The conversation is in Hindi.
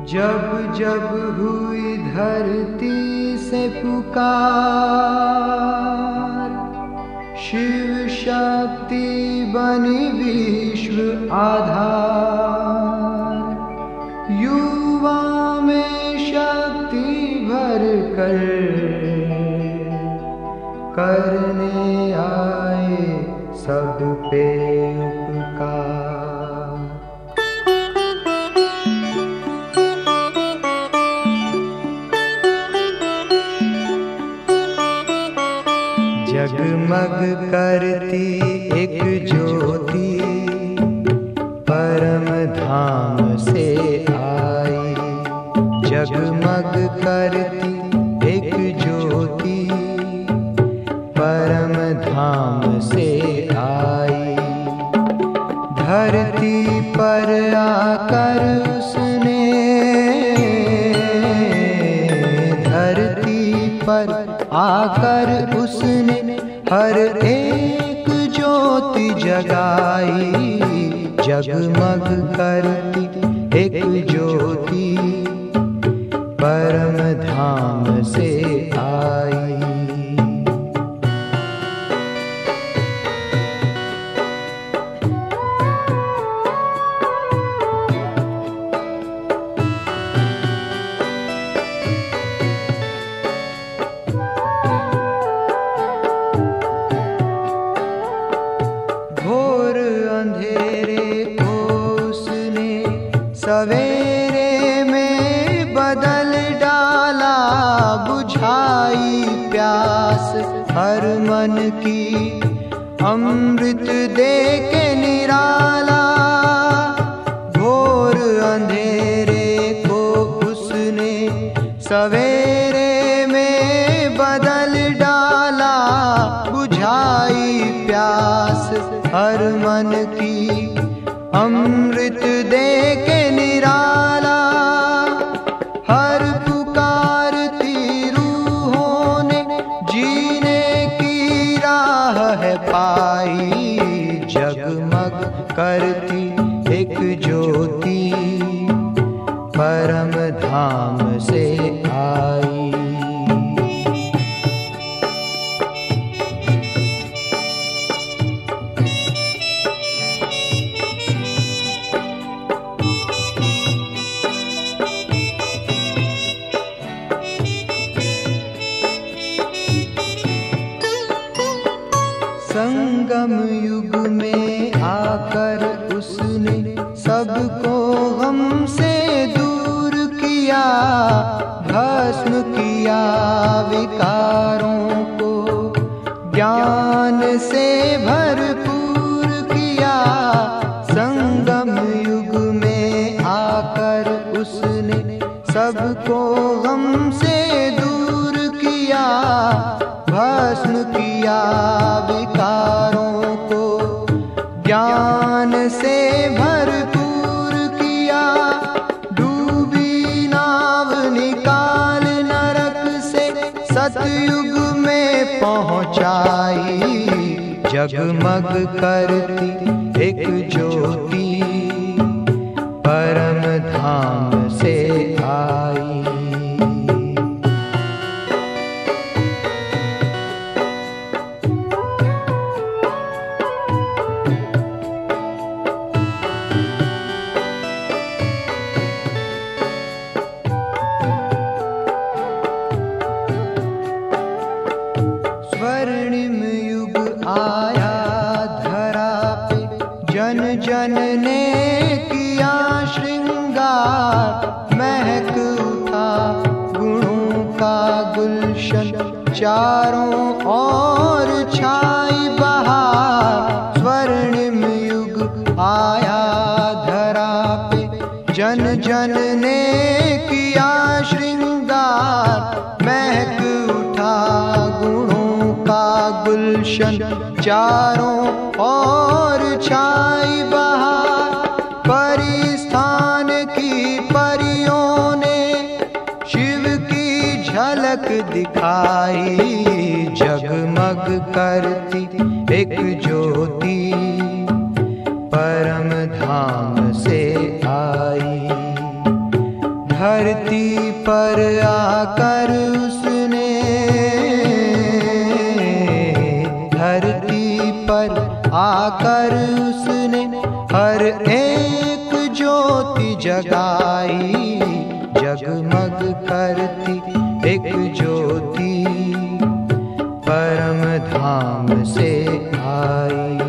जब जब हुई धरती से पुकार, शिव शक्ति बनी विश्व आधार। युवा में शक्ति भर कर करने आए सब पे उपकार। जगमग करती एक ज्योति परम धाम से आई। जगमग करती एक ज्योति परम धाम से आई। धरती पर आकर उसने, धरती पर आकर उसने हर एक ज्योति जगाई। जगमग करती एक ज्योति परम धाम से आई। सवेरे में बदल डाला, बुझाई प्यास हर मन की, अमृत दे के निराला। घोर अंधेरे को उसने सवेरे में बदल डाला, बुझाई प्यास हर मन की, अमृत दे के निराला। हर पुकारती रूहों ने जीने की राह है पाई। जगमग करती एक ज्योति परम धाम से आई। संगम युग में आकर उसने सबको हमसे दूर किया, भस्म किया विकारों को, ज्ञान से भरपूर किया। संगम युग में आकर उसने सबको हमसे दूर किया, भस्म किया विकारों को, ज्ञान से भरपूर किया। डूबी नाव निकाल नरक से सतयुग में पहुंचाई। जगमग करती एक ज्योति परम धाम से आई। स्वर्णिम युग आया धरा पे, जन जन ने किया श्रृंगार। महक उठा गुणों का गुलशन, चारों ओर छाई बहार। स्वर्णिम युग आया धरा पे, जन जन ने किया श्रृंगार। महक उठा गुणों का गुलशन, चारों ओर छाई बहार। परिस्थान की परियों ने शिव की झलक दिखाई। जगमग करती एक ज्योति परम धाम से आई। धरती पर आकर उसने, धरती पर आकर उसने हर एक ज्योति जगाई। जगमग करती एक ज्योति परम धाम से आई।